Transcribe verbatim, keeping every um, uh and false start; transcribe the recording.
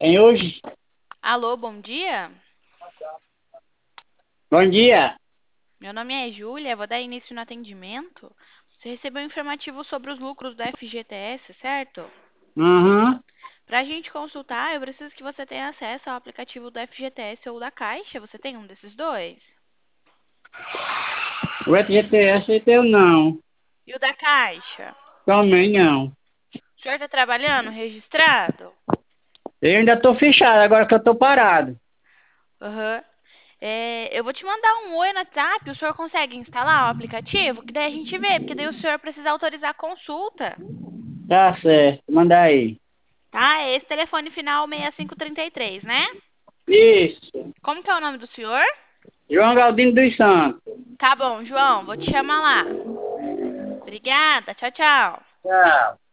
Tem hoje? Alô, bom dia. Bom dia. Meu nome é Júlia, vou dar início no atendimento. Você recebeu um informativo sobre os lucros do F G T S, certo? Uhum. Para a gente consultar, eu preciso que você tenha acesso ao aplicativo do F G T S ou da Caixa. Você tem um desses dois? O F G T S eu não. E o da Caixa? Também não. O senhor está trabalhando registrado? Eu ainda tô fechado, agora que eu tô parado. Aham. É, eu vou te mandar um oi no WhatsApp. O senhor consegue instalar o aplicativo? Que daí a gente vê, porque daí o senhor precisa autorizar a consulta. Tá certo, manda aí. Tá? É esse telefone final seis cinco três três, né? Isso. Como que é o nome do senhor? João Galdino dos Santos. Tá bom, João, vou te chamar lá. Obrigada, tchau, tchau. Tchau.